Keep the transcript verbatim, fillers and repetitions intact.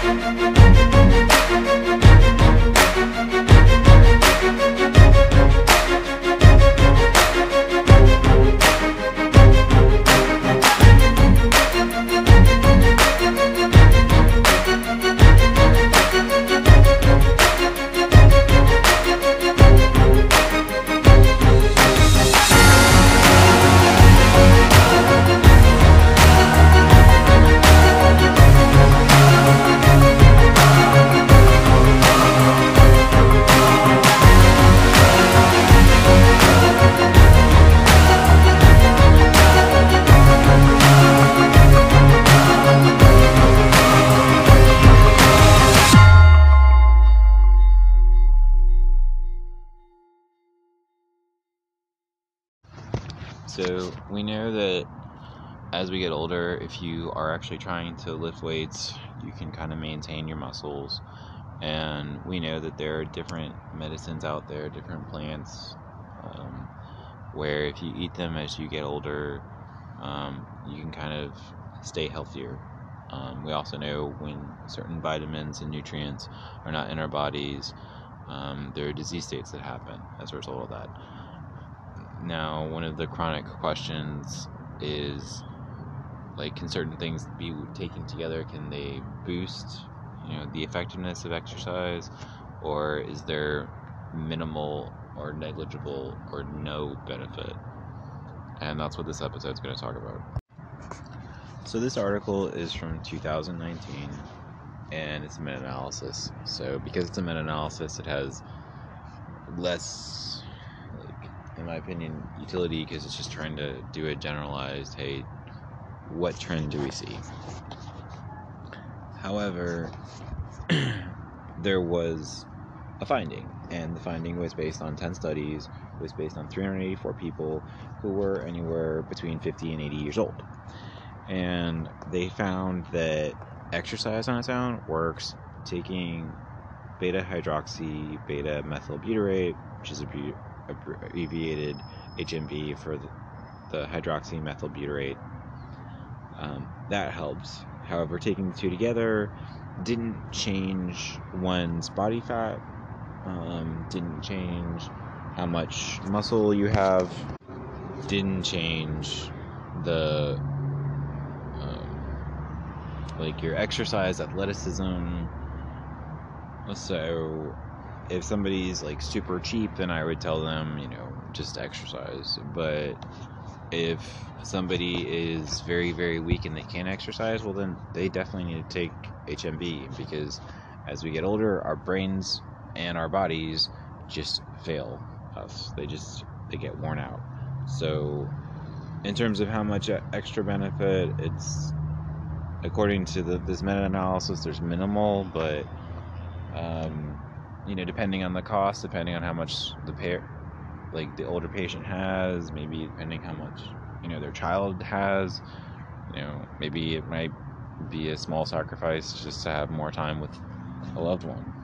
So we know that as we get older, if you are actually trying to lift weights, you can kind of maintain your muscles. And we know that there are different medicines out there, different plants, um, where if you eat them as you get older, um, you can kind of stay healthier. Um, we also know when certain vitamins and nutrients are not in our bodies, um, there are disease states that happen as a result of that. Now, one of the chronic questions is, like, can certain things be taken together? Can they boost, you know, the effectiveness of exercise? Or is there minimal or negligible or no benefit? And that's what this episode is going to talk about. So this article is from two thousand nineteen, and it's a meta-analysis. So because it's a meta-analysis, it has less, like, in my opinion, utility, because it's just trying to do a generalized, hey, what trend do we see? However, there was a finding, and the finding was based on ten studies. It was based on three hundred eighty-four people who were anywhere between fifty and eighty years old. And they found that exercise on its own works. Taking beta-hydroxy beta-methylbutyrate, which is abbreviated H M B for the, the hydroxymethylbutyrate, um, that helps. However, taking the two together didn't change one's body fat, um, didn't change how much muscle you have, didn't change the um, like your exercise athleticism. So if somebody's like super cheap, then I would tell them, you know, just exercise. But if somebody is very, very weak and they can't exercise, well, then they definitely need to take H M B, because as we get older, our brains and our bodies just fail us. They just, they get worn out. So in terms of how much extra benefit, it's, according to the, this meta-analysis, there's minimal, but um, you know, depending on the cost, depending on how much the pair, like the older patient has, maybe depending how much, you know, their child has, you know, maybe it might be a small sacrifice just to have more time with a loved one.